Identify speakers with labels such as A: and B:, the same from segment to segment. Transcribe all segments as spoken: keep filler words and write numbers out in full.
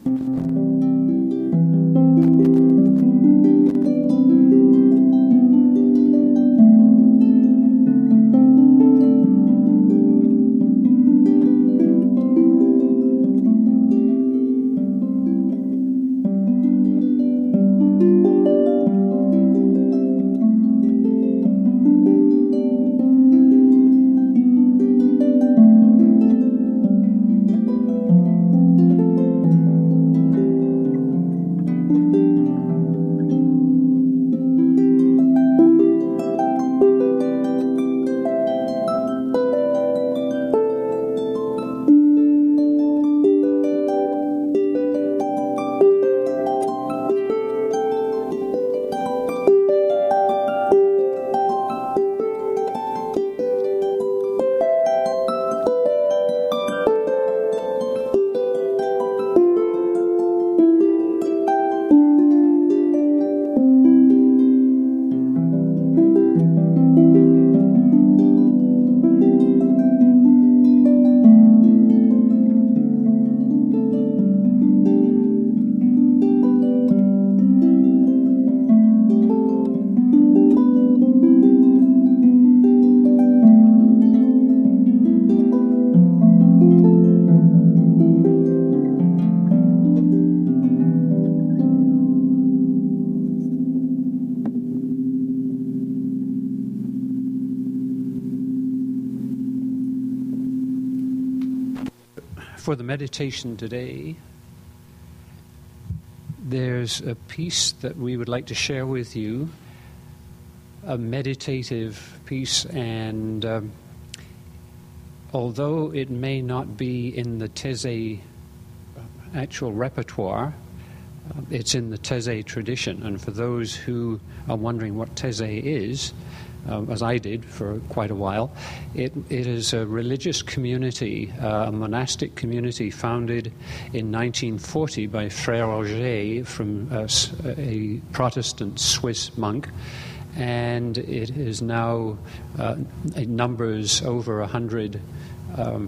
A: For the meditation today, there's a piece that we would like to share with you, a meditative piece, and um, although it may not be in the Taizé actual repertoire, uh, it's in the Taizé tradition. And for those who are wondering what Taizé is, Um, as I did for quite a while, it, it is a religious community, uh, a monastic community founded in nineteen forty by Frère Auger, from uh, a Protestant Swiss monk, and it is now, uh, it numbers over a hundred um,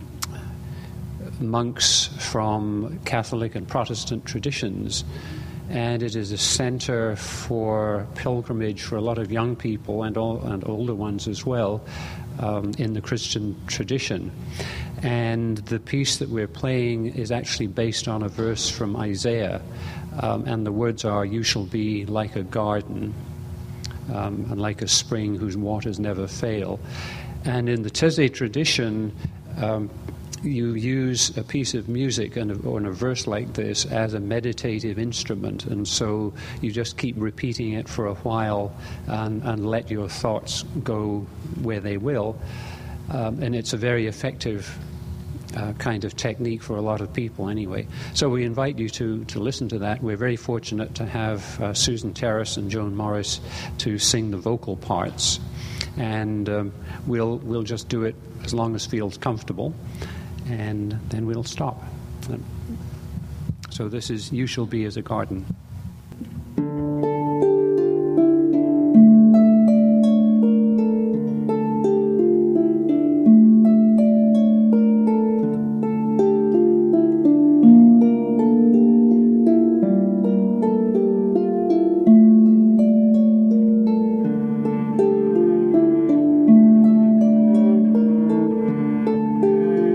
A: monks from Catholic and Protestant traditions. And it is a center for pilgrimage for a lot of young people and all, and older ones as well, um, in the Christian tradition. And the piece that we're playing is actually based on a verse from Isaiah, um, and the words are, "You shall be like a garden, um, and like a spring whose waters never fail." And in the Taizé tradition, um, you use a piece of music and a, or in a verse like this as a meditative instrument, and so you just keep repeating it for a while and, and let your thoughts go where they will. Um, and it's a very effective uh, kind of technique for a lot of people anyway. So we invite you to, to listen to that. We're very fortunate to have uh, Susan Terrace and Joan Morris to sing the vocal parts. And um, we'll, we'll just do it as long as feels comfortable, and then we'll stop. So this is "You Shall Be as a Garden."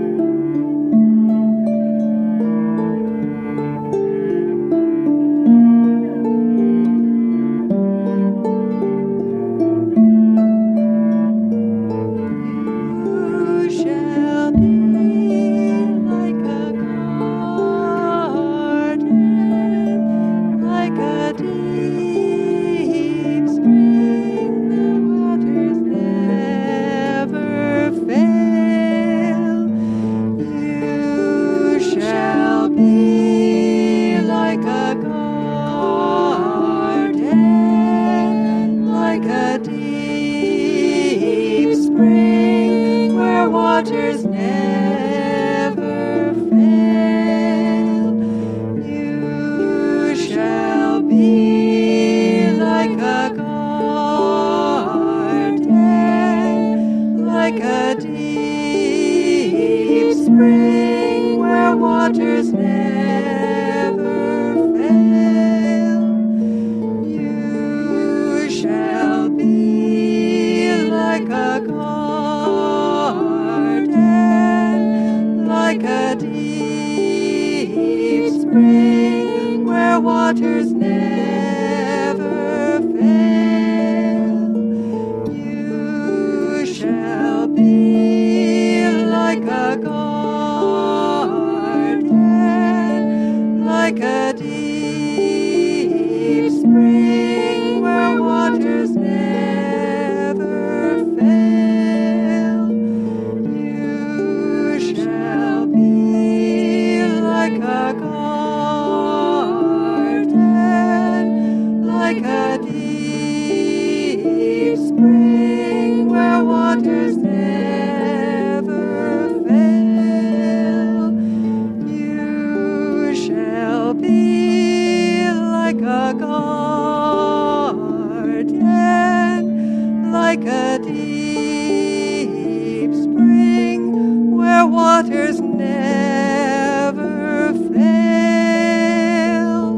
B: Thank you. spring where waters never fail. You shall be like a garden, like a deep spring where waters never fail. You shall be like a garden, like a deep spring where waters never fail. You shall be like a garden, like a deep spring where waters never fail.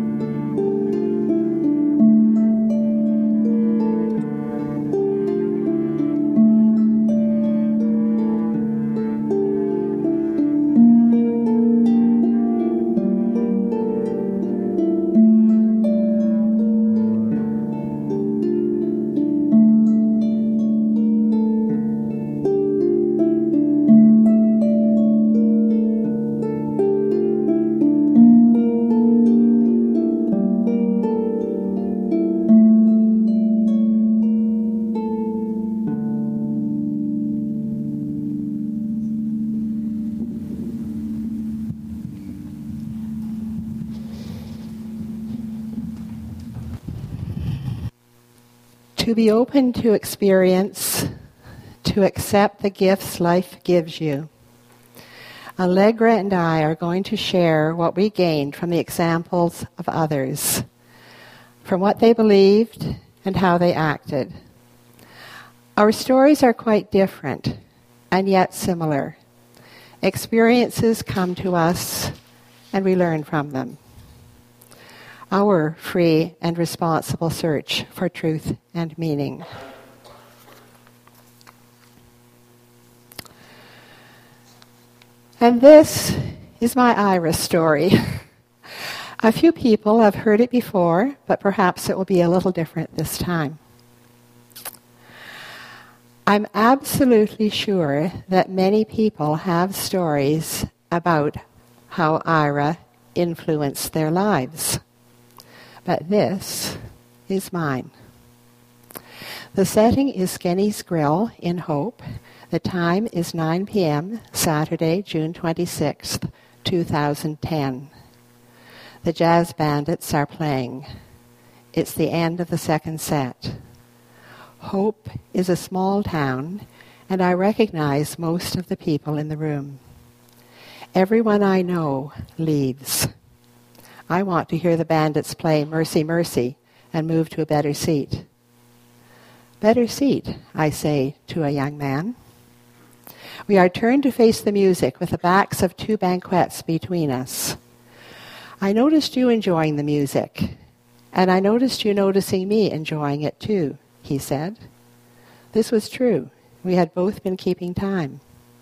B: To be open to experience, to accept the gifts life gives you. Allegra and I are going to share what we gained from the examples of others, from what they believed and how they acted. Our stories are quite different and yet similar. Experiences come to us and we learn from them. Our free and responsible search for truth and meaning. And this is my Ira story. A few people have heard it before, but perhaps it will be a little different this time. I'm absolutely sure that many people have stories about how Ira influenced their lives. But this is mine. The setting is Skinny's Grill in Hope. The time is nine p.m., Saturday, June twenty-sixth, two thousand ten. The Jazz Bandits are playing. It's the end of the second set. Hope is a small town, and I recognize most of the people in the room. Everyone I know leaves. I want to hear the bandits play Mercy, Mercy and move to a better seat. Better seat, I say to a young man. We are turned to face the music with the backs of two banquettes between us. I noticed you enjoying the music, and I noticed you noticing me enjoying it too, he said. This was true. We had both been keeping time.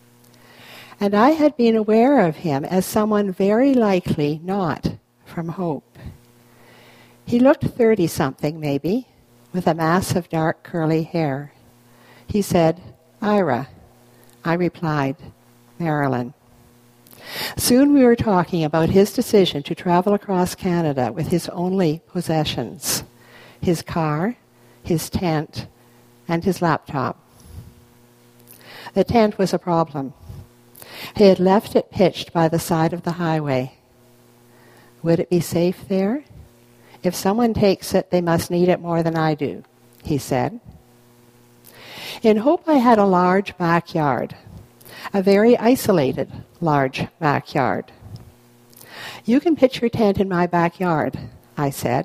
B: And I had been aware of him as someone very likely not from Hope. He looked thirty-something, maybe, with a mass of dark curly hair. He said, Ira. I replied, Marilyn. Soon we were talking about his decision to travel across Canada with his only possessions, his car, his tent, and his laptop. The tent was a problem. He had left it pitched by the side of the highway. Would it be safe there? If someone takes it, they must need it more than I do, he said. In Hope, I had a large backyard, a very isolated large backyard. You can pitch your tent in my backyard, I said.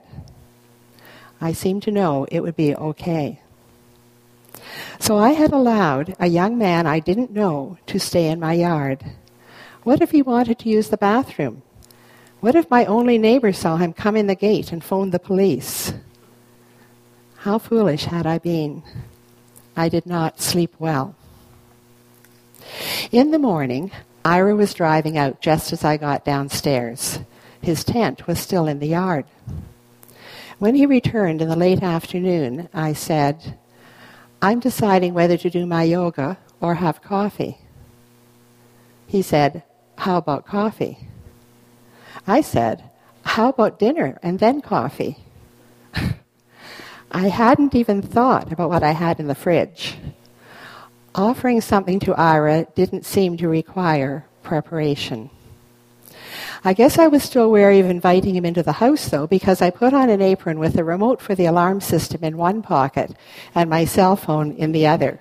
B: I seemed to know it would be okay. So I had allowed a young man I didn't know to stay in my yard. What if he wanted to use the bathroom? What if my only neighbor saw him come in the gate and phoned the police? How foolish had I been? I did not sleep well. In the morning, Ira was driving out just as I got downstairs. his tent was still in the yard. When he returned in the late afternoon, I said, "I'm deciding whether to do my yoga or have coffee." He said, "How about coffee?" I said, "How about dinner and then coffee?" I hadn't even thought about what I had in the fridge. Offering something to Ira didn't seem to require preparation. I guess I was still wary of inviting him into the house, though, because I put on an apron with the remote for the alarm system in one pocket and my cell phone in the other.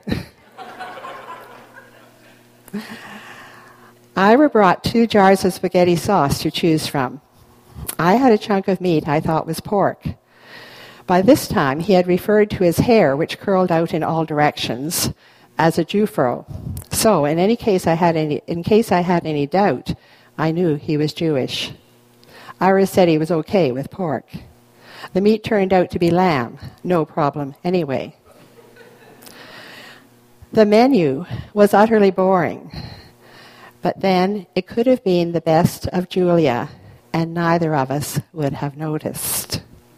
B: Ira brought two jars of spaghetti sauce to choose from. I had a chunk of meat I thought was pork. By this time, he had referred to his hair, which curled out in all directions, as a jufro. So, in any case I had any, in case I had any doubt, I knew he was Jewish. Ira said he was okay with pork. The meat turned out to be lamb. No problem anyway. The menu was utterly boring. But then it could have been the best of Julia, and neither of us would have noticed.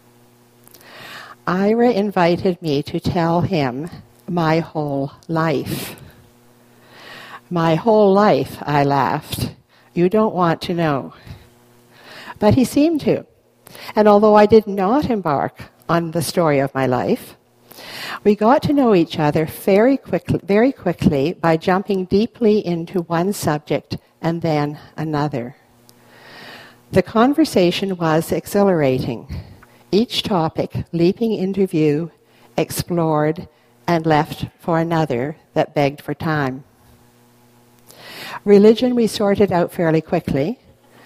B: Ira invited me to tell him my whole life. My whole life, I laughed. You don't want to know. But he seemed to. And although I did not embark on the story of my life, we got to know each other very quickly, very quickly by jumping deeply into one subject and then another. The conversation was exhilarating. Each topic leaping into view, explored, and left for another that begged for time. Religion we sorted out fairly quickly.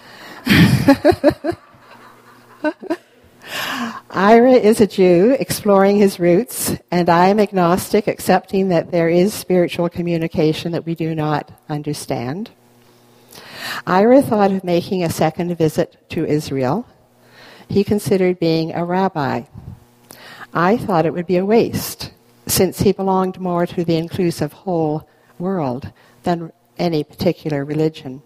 B: Ira is a Jew exploring his roots, and I am agnostic, accepting that there is spiritual communication that we do not understand. Ira thought of making a second visit to Israel. He considered being a rabbi. I thought it would be a waste, since he belonged more to the inclusive whole world than any particular religion.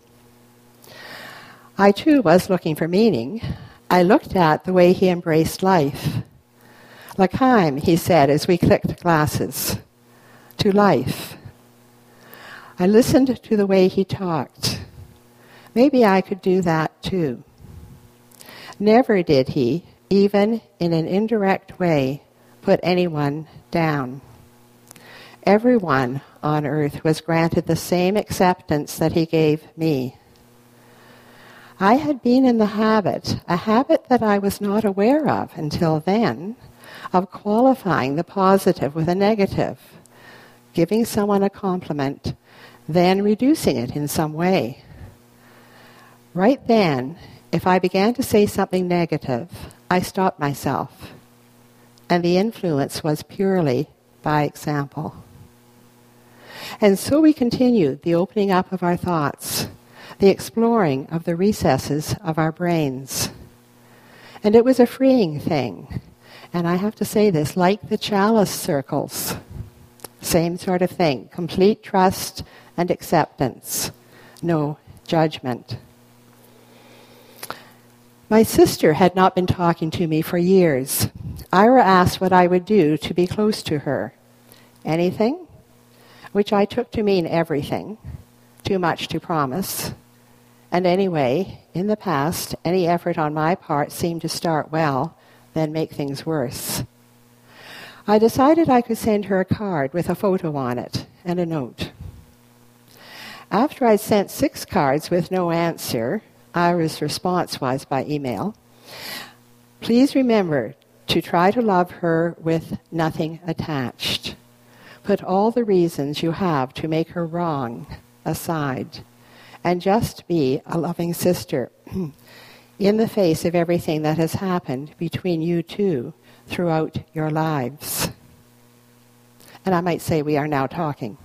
B: I too was looking for meaning. I looked at the way he embraced life. L'chaim, he said as we clicked glasses. To life. I listened to the way he talked. Maybe I could do that too. Never did he, even in an indirect way, put anyone down. Everyone on earth was granted the same acceptance that he gave me. I had been in the habit, a habit that I was not aware of until then, of qualifying the positive with a negative, giving someone a compliment, then reducing it in some way. Right then, if I began to say something negative, I stopped myself, and the influence was purely by example. And so we continued the opening up of our thoughts, the exploring of the recesses of our brains. And it was a freeing thing. And I have to say this, like the chalice circles, same sort of thing, complete trust and acceptance, no judgment. My sister had not been talking to me for years. Ira asked what I would do to be close to her. Anything? Which I took to mean everything. Too much to promise. And anyway, in the past, any effort on my part seemed to start well, then make things worse. I decided I could send her a card with a photo on it and a note. After I'd sent six cards with no answer, Ira's response was by email, "Please remember to try to love her with nothing attached. Put all the reasons you have to make her wrong aside, and just be a loving sister in the face of everything that has happened between you two throughout your lives." And I might say we are now talking.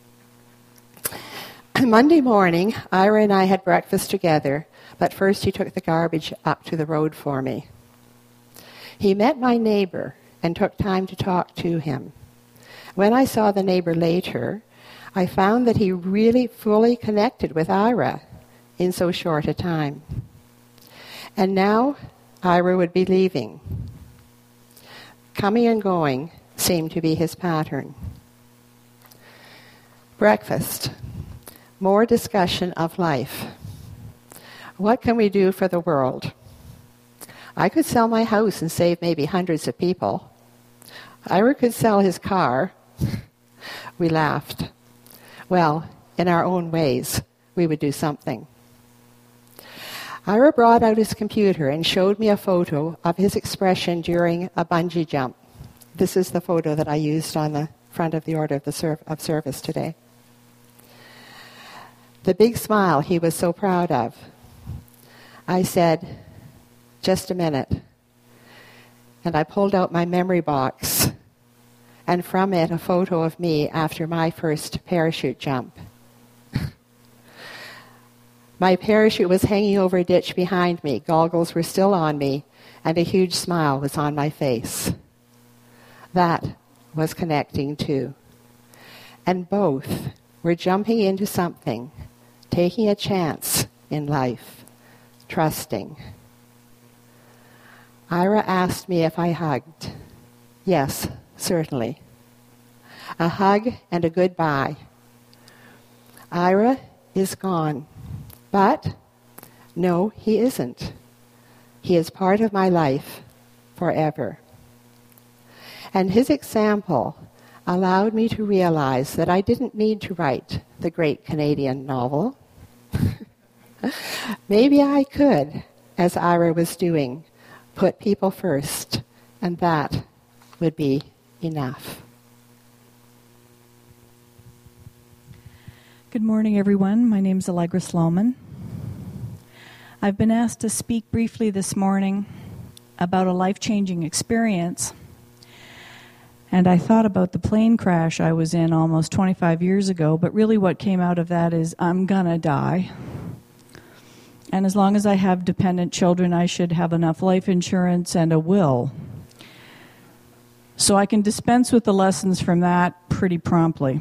B: Monday morning, Ira and I had breakfast together, but first he took the garbage up to the road for me. He met my neighbor and took time to talk to him. When I saw the neighbor later, I found that he really fully connected with Ira in so short a time. And now Ira would be leaving. Coming and going seemed to be his pattern. Breakfast. More discussion of life. What can we do for the world? I could sell my house and save maybe hundreds of people. Ira could sell his car. We laughed. Well, in our own ways, we would do something. Ira brought out his computer and showed me a photo of his expression during a bungee jump. This is the photo that I used on the front of the order of, the serv- of service today. The big smile he was so proud of. I said, just a minute. And I pulled out my memory box, and from it a photo of me after my first parachute jump. My parachute was hanging over a ditch behind me, goggles were still on me, and a huge smile was on my face. That was connecting too. And both were jumping into something, taking a chance in life, trusting. Ira asked me if I hugged. Yes, certainly. A hug and a goodbye. Ira is gone. But, no, he isn't. He is part of my life forever. And his example allowed me to realize that I didn't need to write the great Canadian novel. Maybe I could, as Ira was doing, put people first, and that would be enough.
C: Good morning, everyone. My name is Allegra Sloman. I've been asked to speak briefly this morning about a life-changing experience. And I thought about the plane crash I was in almost twenty-five years ago, but really what came out of that is I'm gonna die. And as long as I have dependent children, I should have enough life insurance and a will. So I can dispense with the lessons from that pretty promptly.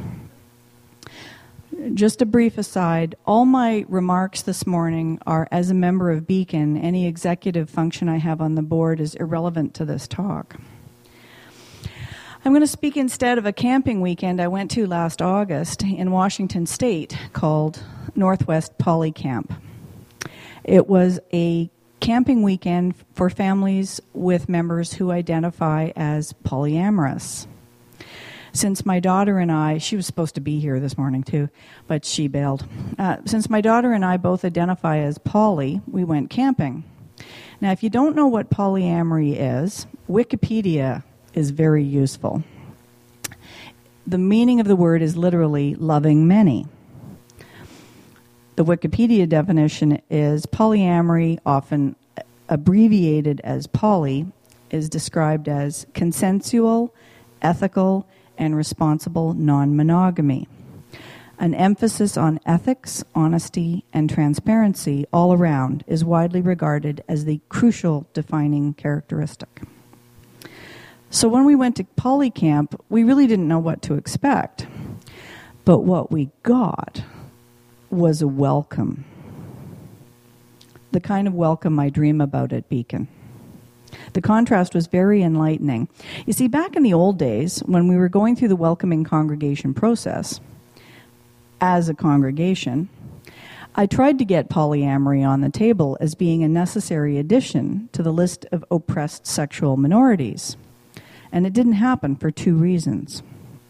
C: Just a brief aside, all my remarks this morning are as a member of Beacon. Any executive function I have on the board is irrelevant to this talk. I'm going to speak instead of a camping weekend I went to last August in Washington State called Northwest Poly Camp. It was a camping weekend for families with members who identify as polyamorous. Since my daughter and I, she was supposed to be here this morning too, but she bailed. Uh, since my daughter and I both identify as poly, we went camping. Now, if you don't know what polyamory is, Wikipedia is very useful. The meaning of the word is literally loving many. The Wikipedia definition is polyamory, often abbreviated as poly, is described as consensual, ethical, and responsible non-monogamy. An emphasis on ethics, honesty, and transparency all around is widely regarded as the crucial defining characteristic. So when we went to Poly Camp, we really didn't know what to expect. But what we got was a welcome. The kind of welcome I dream about at Beacon. The contrast was very enlightening. You see, back in the old days, when we were going through the welcoming congregation process, as a congregation, I tried to get polyamory on the table as being a necessary addition to the list of oppressed sexual minorities. And it didn't happen for two reasons.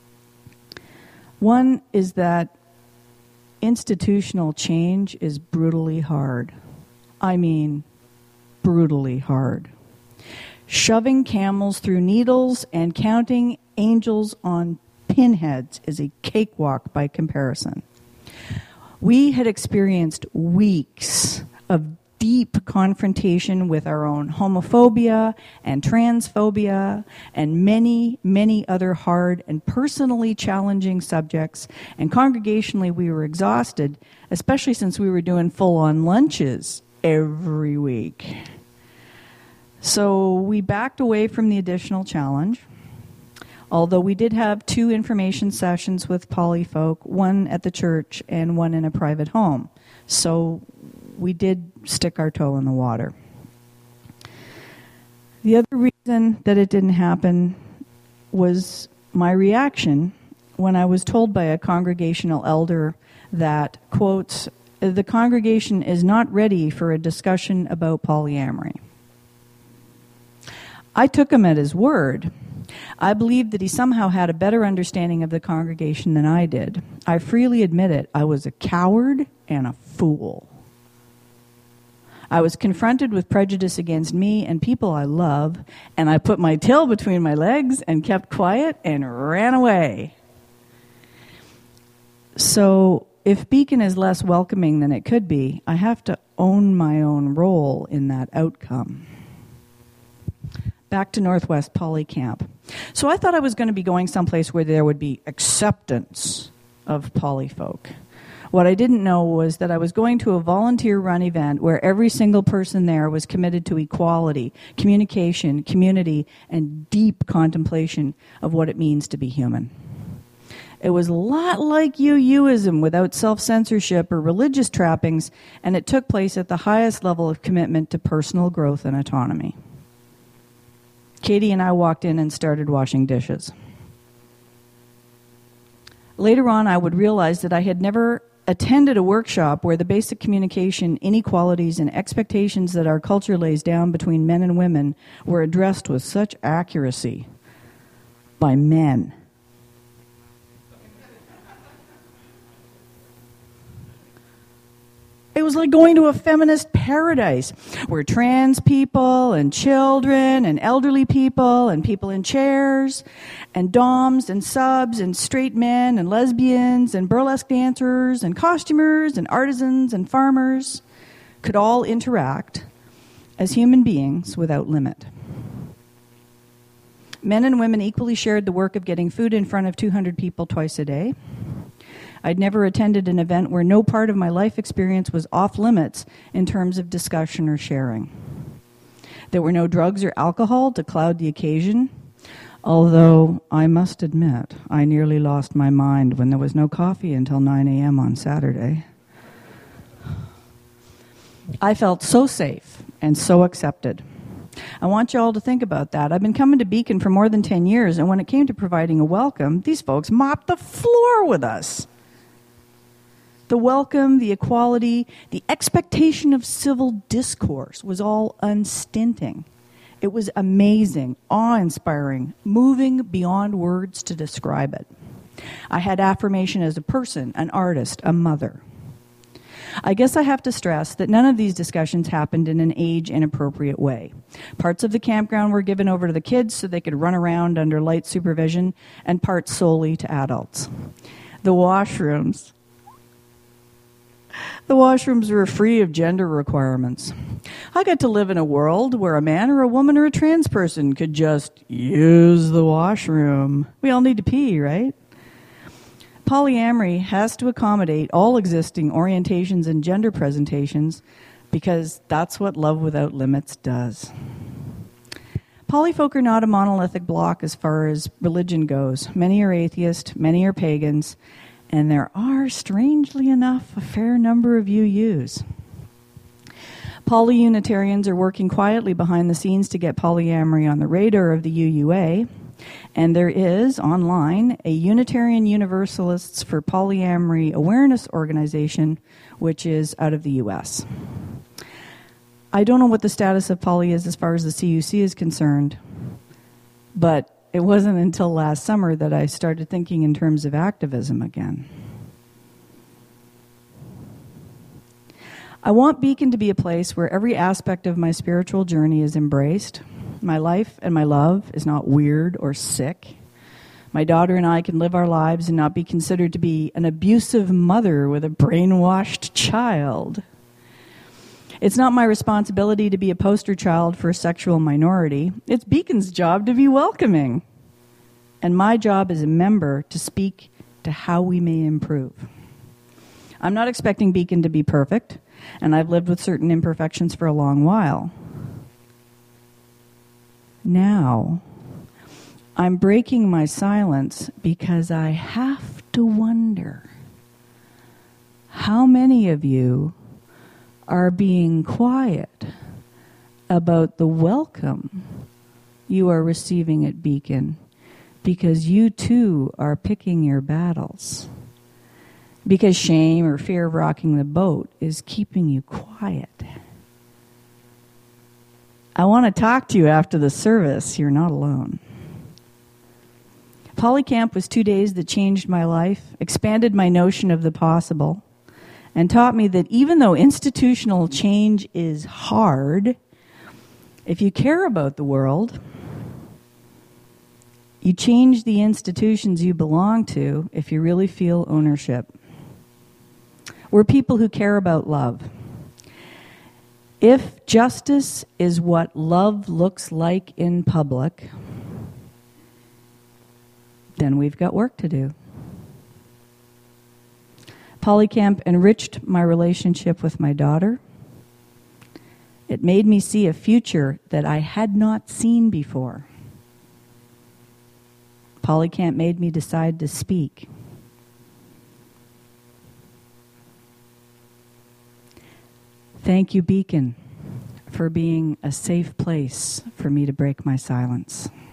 C: One is that institutional change is brutally hard. I mean, brutally hard. Shoving camels through needles and counting angels on pinheads is a cakewalk by comparison. We had experienced weeks of deep confrontation with our own homophobia and transphobia and many, many other hard and personally challenging subjects. And congregationally, we were exhausted, especially since we were doing full-on lunches every week. So we backed away from the additional challenge, although we did have two information sessions with poly folk, one at the church and one in a private home. So we did stick our toe in the water. The other reason that it didn't happen was my reaction when I was told by a congregational elder that, quotes, the congregation is not ready for a discussion about polyamory. I took him at his word. I believed that he somehow had a better understanding of the congregation than I did. I freely admit it, I was a coward and a fool. I was confronted with prejudice against me and people I love, and I put my tail between my legs and kept quiet and ran away. So, if Beacon is less welcoming than it could be, I have to own my own role in that outcome. Back to Northwest Poly Camp. So I thought I was going to be going someplace where there would be acceptance of poly folk. What I didn't know was that I was going to a volunteer-run event where every single person there was committed to equality, communication, community, and deep contemplation of what it means to be human. It was a lot like U U-ism without self-censorship or religious trappings, and it took place at the highest level of commitment to personal growth and autonomy. Katie and I walked in and started washing dishes. Later on, I would realize that I had never attended a workshop where the basic communication, inequalities, and expectations that our culture lays down between men and women were addressed with such accuracy by men. It was like going to a feminist paradise where trans people and children and elderly people and people in chairs and doms and subs and straight men and lesbians and burlesque dancers and costumers and artisans and farmers could all interact as human beings without limit. Men and women equally shared the work of getting food in front of two hundred people twice a day. I'd never attended an event where no part of my life experience was off limits in terms of discussion or sharing. There were no drugs or alcohol to cloud the occasion, although I must admit I nearly lost my mind when there was no coffee until nine a.m. on Saturday. I felt so safe and so accepted. I want you all to think about that. I've been coming to Beacon for more than ten years, and when it came to providing a welcome, these folks mopped the floor with us. The welcome, the equality, the expectation of civil discourse was all unstinting. It was amazing, awe-inspiring, moving beyond words to describe it. I had affirmation as a person, an artist, a mother. I guess I have to stress that none of these discussions happened in an age-inappropriate way. Parts of the campground were given over to the kids so they could run around under light supervision, and parts solely to adults. The washrooms... The washrooms were free of gender requirements. I got to live in a world where a man or a woman or a trans person could just use the washroom. We all need to pee, right? Polyamory has to accommodate all existing orientations and gender presentations because that's what Love Without Limits does. Polyfolk are not a monolithic block as far as religion goes. Many are atheist, many are pagans, and there are, strangely enough, a fair number of U Us. Poly-Unitarians are working quietly behind the scenes to get polyamory on the radar of the U U A, and there is, online, a Unitarian Universalists for Polyamory Awareness Organization, which is out of the U S. I don't know what the status of poly is as far as the C U C is concerned, but it wasn't until last summer that I started thinking in terms of activism again. I want Beacon to be a place where every aspect of my spiritual journey is embraced. My life and my love is not weird or sick. My daughter and I can live our lives and not be considered to be an abusive mother with a brainwashed child. It's not my responsibility to be a poster child for a sexual minority. It's Beacon's job to be welcoming. And my job as a member to speak to how we may improve. I'm not expecting Beacon to be perfect, and I've lived with certain imperfections for a long while. Now, I'm breaking my silence because I have to wonder how many of you are being quiet about the welcome you are receiving at Beacon, because you too are picking your battles. Because shame or fear of rocking the boat is keeping you quiet. I want to talk to you after the service. You're not alone. Polycamp was two days that changed my life, expanded my notion of the possible, and taught me that even though institutional change is hard, if you care about the world, you change the institutions you belong to if you really feel ownership. We're people who care about love. If justice is what love looks like in public, then we've got work to do. Polycamp enriched my relationship with my daughter. It made me see a future that I had not seen before. Polycamp made me decide to speak. Thank you, Beacon, for being a safe place for me to break my silence.